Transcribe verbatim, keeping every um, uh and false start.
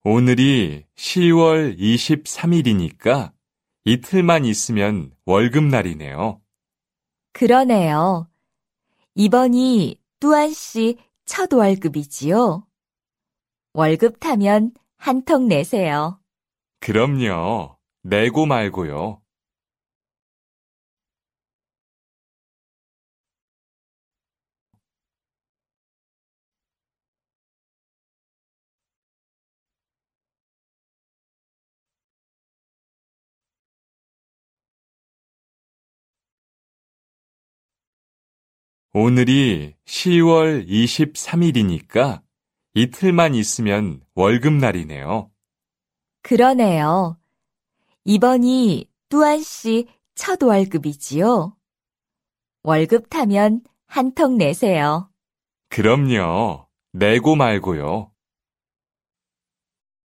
오늘이 시월 이십삼일이니까 이틀만 있으면 월급날이네요. 그러네요. 이번이 뚜안 씨 첫 월급이지요? 월급 타면 한턱 내세요. 그럼요. 내고 말고요. 오늘이 시월 이십삼일이니까 이틀만 있으면 월급날이네요. 그러네요. 이번이 뚜안 씨 첫 월급이지요? 월급 타면 한턱 내세요. 그럼요. 내고 말고요.